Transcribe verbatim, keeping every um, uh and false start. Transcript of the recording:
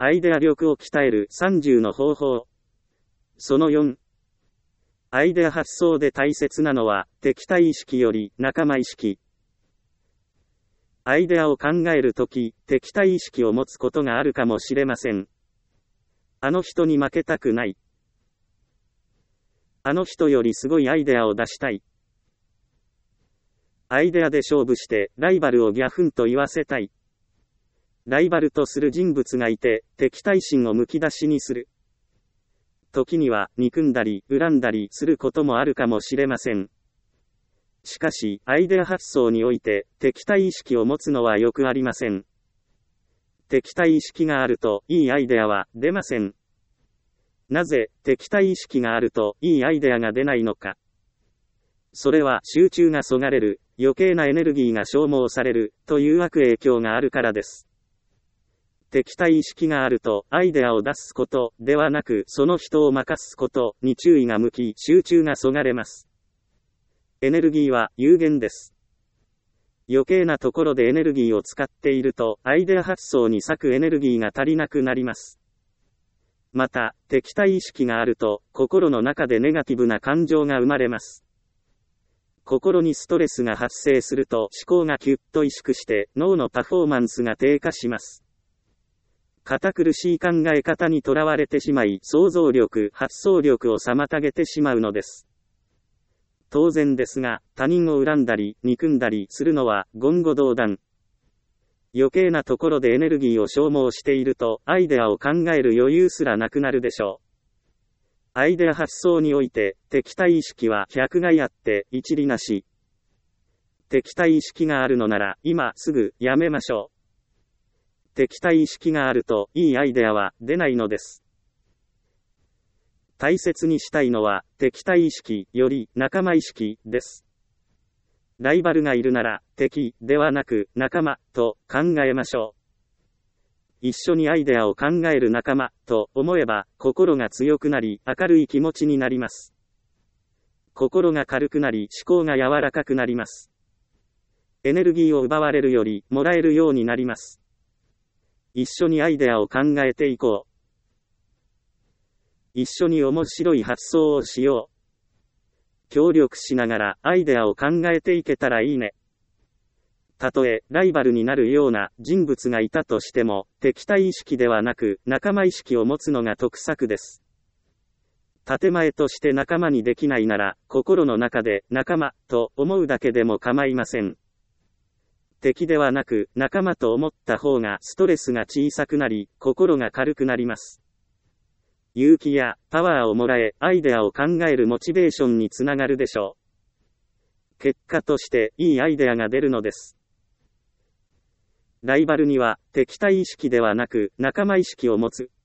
アイデア力を鍛えるさんじゅうの方法。そのよん。アイデア発想で大切なのは、敵対意識より仲間意識。アイデアを考えるとき、敵対意識を持つことがあるかもしれません。あの人に負けたくない。あの人よりすごいアイデアを出したい。アイデアで勝負して、ライバルをギャフンと言わせたい。ライバルとする人物がいて、敵対心をむき出しにする。時には、憎んだり、恨んだりすることもあるかもしれません。しかし、アイデア発想において、敵対意識を持つのはよくありません。敵対意識があると、いいアイデアは出ません。なぜ、敵対意識があると、いいアイデアが出ないのか。それは、集中がそがれる、余計なエネルギーが消耗される、という悪影響があるからです。敵対意識があると、アイデアを出すこと、ではなく、その人を任すこと、に注意が向き、集中がそがれます。エネルギーは有限です。余計なところでエネルギーを使っていると、アイデア発想に割くエネルギーが足りなくなります。また、敵対意識があると、心の中でネガティブな感情が生まれます。心にストレスが発生すると、思考がキュッと萎縮して、脳のパフォーマンスが低下します。堅苦しい考え方にとらわれてしまい、想像力、発想力を妨げてしまうのです。当然ですが、他人を恨んだり、憎んだりするのは言語道断。余計なところでエネルギーを消耗していると、アイデアを考える余裕すらなくなるでしょう。アイデア発想において、敵対意識は百害あって、一利なし。敵対意識があるのなら、今すぐやめましょう。敵対意識があると、いいアイデアは出ないのです。大切にしたいのは、敵対意識より仲間意識です。ライバルがいるなら、敵ではなく仲間と考えましょう。一緒にアイデアを考える仲間と思えば、心が強くなり、明るい気持ちになります。心が軽くなり、思考が柔らかくなります。エネルギーを奪われるより、もらえるようになります。一緒にアイデアを考えていこう。一緒に面白い発想をしよう。協力しながらアイデアを考えていけたらいいね。たとえライバルになるような人物がいたとしても、敵対意識ではなく仲間意識を持つのが得策です。建前として仲間にできないなら、心の中で仲間と思うだけでも構いません。敵ではなく仲間と思った方がストレスが小さくなり、心が軽くなります。勇気やパワーをもらえ、アイデアを考えるモチベーションにつながるでしょう。結果として、いいアイデアが出るのです。ライバルには、敵対意識ではなく、仲間意識を持つ。